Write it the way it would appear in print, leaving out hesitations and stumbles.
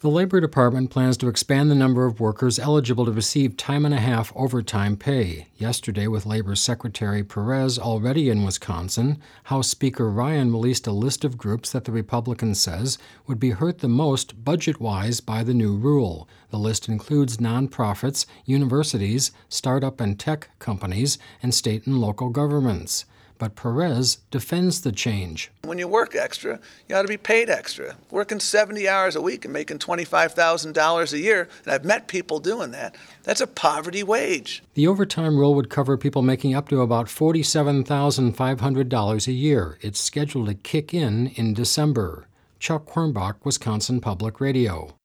The Labor Department plans to expand the number of workers eligible to receive time-and-a-half overtime pay. Yesterday, with Labor Secretary Perez already in Wisconsin, House Speaker Ryan released a list of groups that the Republican says would be hurt the most budget-wise by the new rule. The list includes nonprofits, universities, startup and tech companies, and state and local governments. But Perez defends the change. When you work extra, you ought to be paid extra. Working 70 hours a week and making $25,000 a year, and I've met people doing that, that's a poverty wage. The overtime rule would cover people making up to about $47,500 a year. It's scheduled to kick in December. Chuck Hornbach, Wisconsin Public Radio.